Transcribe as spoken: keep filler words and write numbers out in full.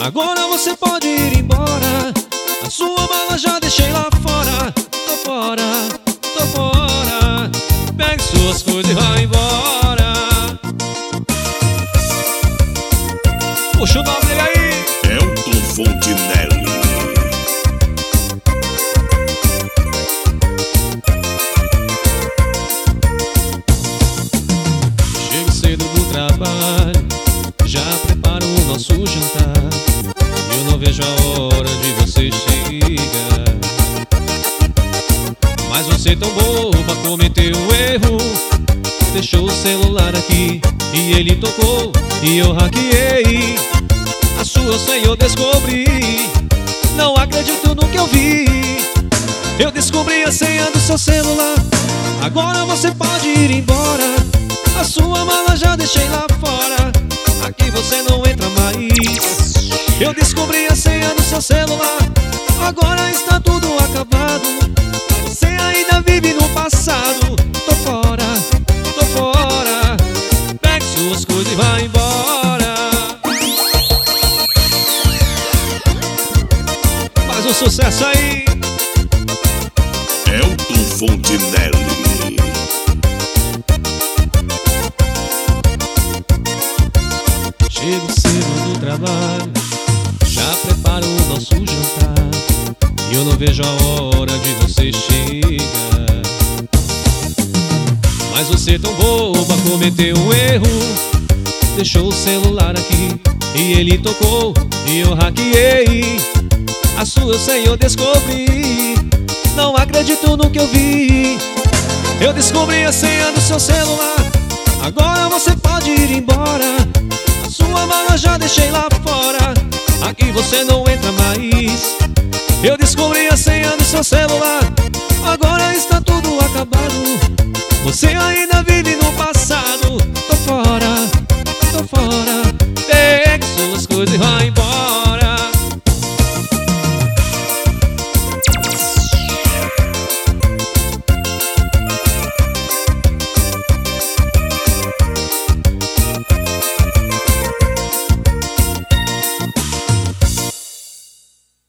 Agora você pode ir embora. A sua mala já deixei lá fora. Tô fora, tô fora. Pegue suas coisas e vá embora. Puxa o nome dele aí. Elton Fontinelli. Chego cedo do trabalho, já preparo o nosso jantar. Eu não vejo a hora de você chegar. Mas você tão boba cometeu um erro. Deixou o celular aqui e ele tocou e eu hackeei. A sua senha eu descobri. Não acredito no que eu vi. Eu descobri a senha do seu celular. Agora você pode ir embora. A sua mala já deixei lá fora. Aqui você não entra mais. Eu descobri a senha do seu celular. Agora está tudo acabado. Você ainda vive no passado. Tô fora, tô fora. Pegue suas coisas e vá embora. Faz um sucesso aí. Elton Fontinelli. Chego cedo do trabalho, já preparo o nosso jantar. E eu não vejo a hora de você chegar. Mas você tão boba cometeu um erro. Deixou o celular aqui e ele tocou e eu hackeei. A sua senha eu descobri. Não acredito no que eu vi. Eu descobri a senha do seu celular. Agora você pode ir embora. A sua mala já deixei lá fora. Aqui você não entra mais. Eu descobri a senha do seu celular. Agora está tudo acabado. Você ainda vive no passado. Tô fora, tô fora. Pegue suas coisas e vá embora.